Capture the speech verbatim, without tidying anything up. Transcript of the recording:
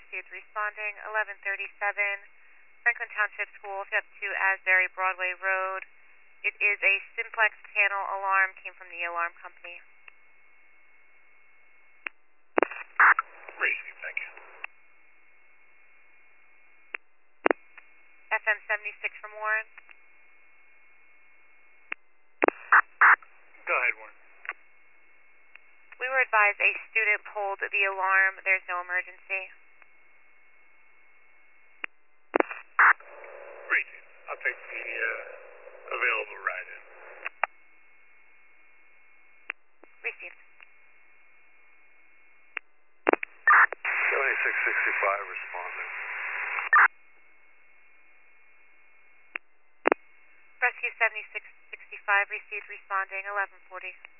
received responding eleven thirty-seven. Franklin Township School, step two, Asbury Broadway Road. It is a simplex panel alarm, came from the alarm company. Received, thank you. F M seventy-six from Warren. Go ahead, Warren. We were advised a student pulled the alarm. There's no emergency. Received. I'll take the uh, available ride in. Received. seventy-six sixty-five responding. Rescue seventy-six sixty-five received responding eleven forty.